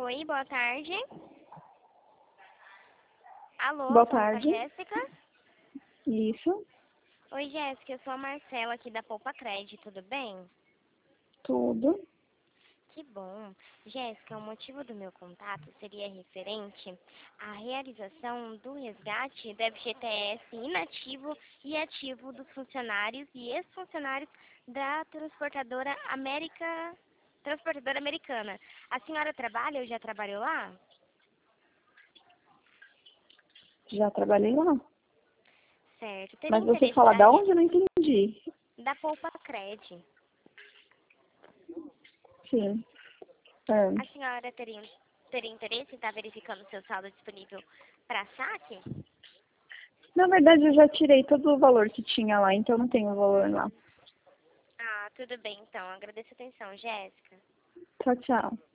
Oi, boa tarde. Alô, Boa falo com a tarde. Jéssica? Isso, Oi, Jéssica, eu sou a Marcela aqui da Poupa Cred, tudo bem? tudo. Que bom. Jéssica, o motivo do meu contato seria referente à realização do resgate do FGTS inativo e ativo dos funcionários e ex-funcionários da transportadora americana. A senhora trabalha ou já trabalhou lá? Já trabalhei lá. Certo. Teria Mas você interesse fala da onde? Eu não entendi. da Poupa Cred. Sim. É. A senhora teria interesse em estar verificando o seu saldo disponível para saque? Na verdade, eu já tirei todo o valor que tinha lá, então não tenho valor lá. Ah, tudo bem então. Agradeço a atenção, Jéssica. Tchau, tchau.